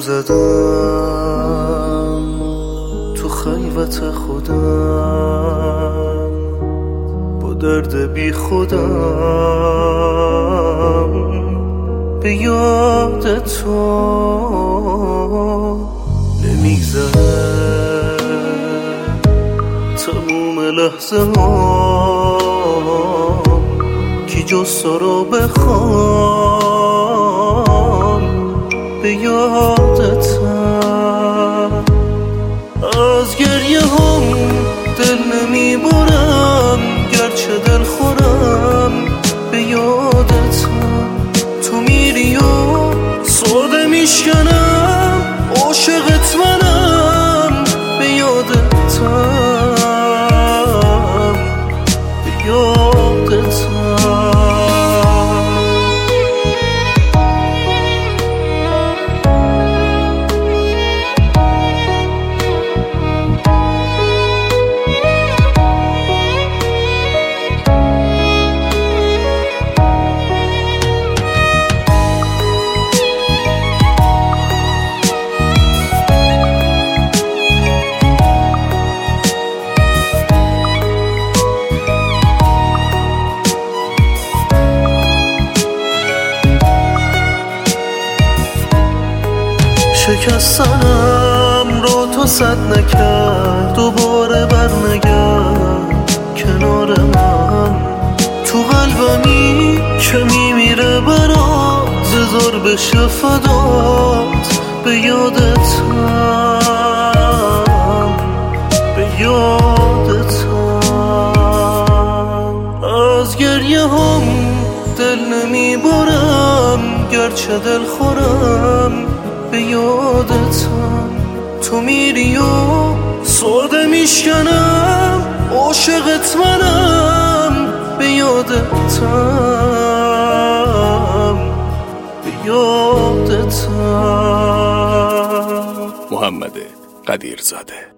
زدم تو خلوت خودم، با درد بی خودم به یاد تو نمیگذره تموم لحظه ها کی جز تو رو بخوام به یادتم. از گریه هم دل نمیبرم گرچه دل خورم به یادتم. تو میری و ساده میشکنم عاشقت منم به یادتم به یادتم. شکستنم رو تو سد نکرد، دوباره برنگرد کنار من. تو قلبمی که میمیره برات زار بشه فدات به یادتم به یادتم. از گریه هم دل نمیبرم گرچه دل خورم به یادتم. تو میری و ساده میشکنم عاشقت منم به یادتم به یادتم. محمد قدیرزاده.